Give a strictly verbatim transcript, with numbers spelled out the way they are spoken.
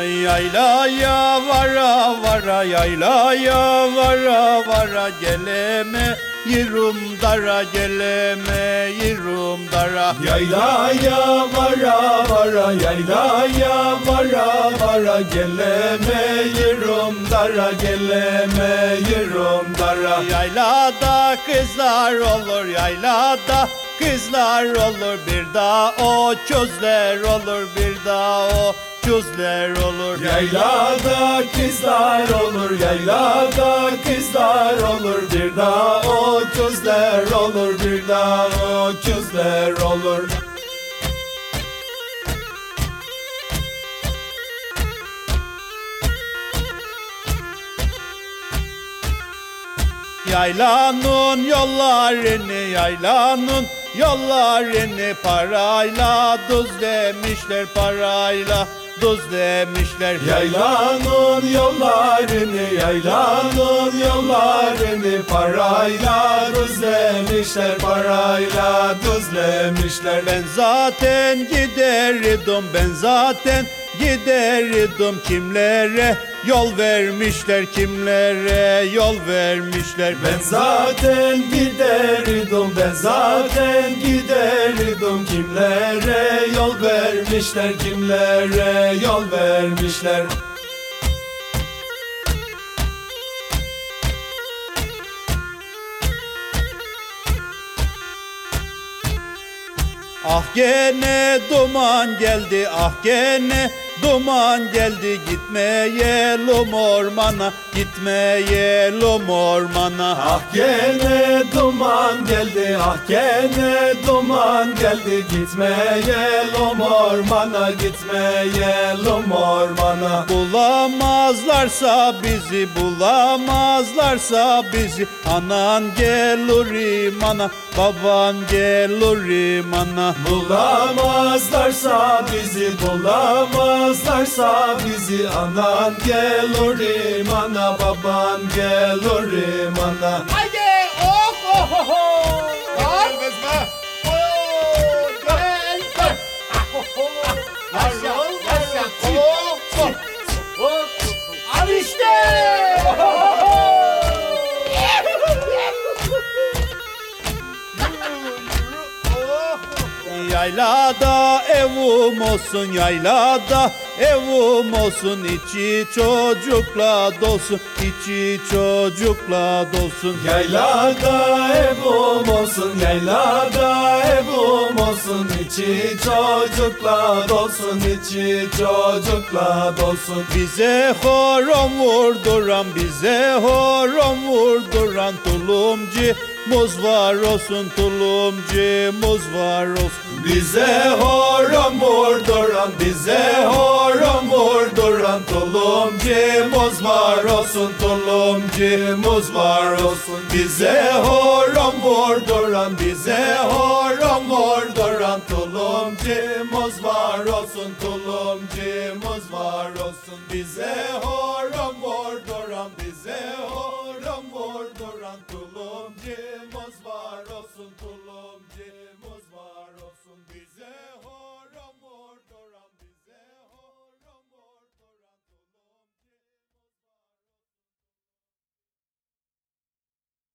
Yaylaya vara vara, yaylaya vara vara, geleme yirum dara, geleme yirum dara. Yaylaya vara vara, yaylaya vara vara, geleme yirum dara, geleme yirum dara. Yaylada kızlar olur, yaylada kızlar olur, bir daha o çözler olur, bir daha o çözler olur. Yaylada kızlar olur, yaylada kızlar olur, bir daha o közler olur, bir daha o közler olur. Yaylanın yollarını, yaylanın yollarını parayla düzlemişler, parayla düzlemişler. Yaylanın yollarını, yaylanın yollarını parayla düzlemişler, parayla düzlemişler. Ben zaten giderdim, ben zaten giderdim, kimlere yol vermişler, kimlere yol vermişler. Ben zaten giderdim, ben zaten giderdim, kimlere yol vermişler, kimlere yol vermişler. Ah gene duman geldi, ah gene duman geldi, gitmeyelim ormana, gitmeyelim ormana. Ah gene duman geldi, ah gene duman geldi, gitmeyelim ormana, gitmeyelim ormana. Bulamazlarsa bizi, bulamazlarsa bizi, anan gelir imana, baban gelir imana. Bulamazlarsa bizi, bulamazlarsa bizi, anan gelir imana, baban gelir imana. Haydi oh oh oh oh. Var mı? Oh gel. Oh oh. Yaşa yaşa. Oh oh. Oh. Al işte. Yaylada evim olsun, yaylada evim olsun, içi çocukla dolsun, içi çocukla dolsun. Yaylada evim olsun, yaylada evim olsun, içi çocukla dolsun, içi çocukla dolsun. Bize horon vurduran, bize horon vurduran tulumcumuz var olsun, tulumcumuz var olsun. Bize horon vurduran, bize horon vurduran tulumcumuz var olsun, tulumcumuz var olsun. Bize horon vurduran, bize horon vurduran tulumcumuz var olsun, tulumcumuz var olsun. Bize horon vurduran, bize horon vurduran tulumcumuz